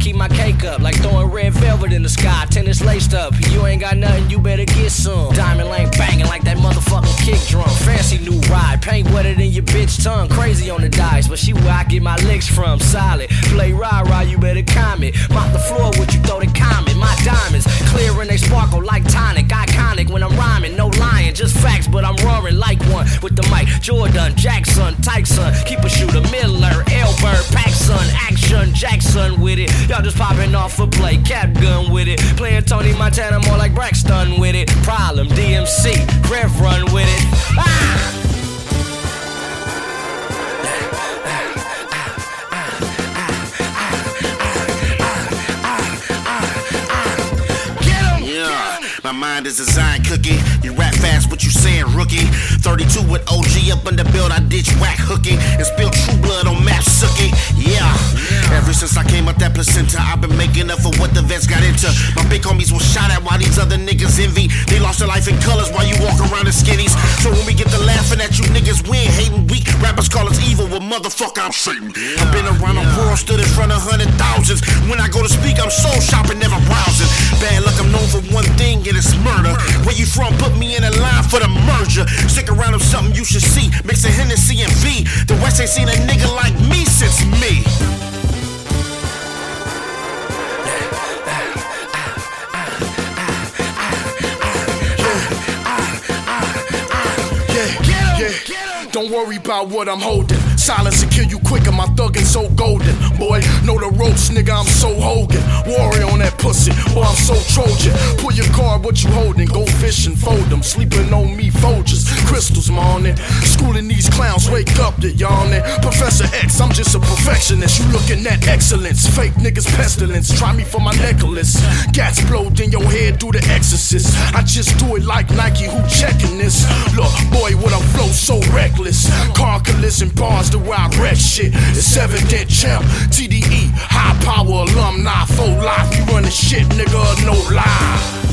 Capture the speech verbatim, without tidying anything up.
keep my cake up like throwing red velvet in the sky. Tennis laced up, you ain't got nothing, you better get some. Diamond Lane banging like that motherfucking kick drum. Fancy new ride, paint wetter than your bitch tongue. Crazy on the dice, but she where I get my licks from. Solid, play rah-rah, you better comment. Mop the floor with you, throw the comment. My diamonds, clear and they sparkle like tonic. Iconic when I'm rhyming, no lying, just facts, but I'm roaring like one with the mic. Jordan, Jackson, Tyson, keep a shooter, Miller, Elbert, Paxson, action, Jackson with it. Y'all just popping off a play, cap gun with it. Playing Tony Montana more like Braxton with it. Problem, D M C, Rev Run with it. Ah! My mind is a Zion cookie. You rap fast, what you saying, rookie? thirty-two with O G up in the build, I ditch whack hooking and spill true blood on map sookie. Yeah. yeah. Ever since I came up that placenta, I've been making up for what the vets got into. My big homies was shot at while these other niggas envy. They lost their life in colors while you walk around in skinnies. So when we get to laughing at you niggas, we ain't hating weak. Rappers call us evil, well motherfucker, I'm Satan. Yeah. I've been around yeah. the world, stood in front of hundred thousands. When I go to speak, I'm soul shopping, never browsing. Bad luck, I'm known for one thing, and it's murder. Where you from? Put me in a line for the merger. Stick around with something you should see. Mixing Hennessy and V. The West ain't seen a nigga like me since me. Yeah, yeah, yeah. Don't worry about what I'm holding. Silence will kill you quicker, my thuggin' so golden. Boy, know the ropes, nigga, I'm so Hogan. Warrior on that pussy, boy, I'm so Trojan. Pull your card, what you holding? Go fishing, fold them. Sleeping on me, Folgers, crystals, morning. Schooling these clowns, wake up, they're yawning. Professor X, I'm just a perfectionist. You looking at excellence, fake niggas pestilence. Try me for my necklace. Gats blowed in your head, do the exorcist. I just do it like Nike, who checking this? Look, boy, with a flow so reckless. Car collision bars, the way I wreck shit. It's evident, champ. T D E, high power alumni, full life. You running shit, nigga, no lie.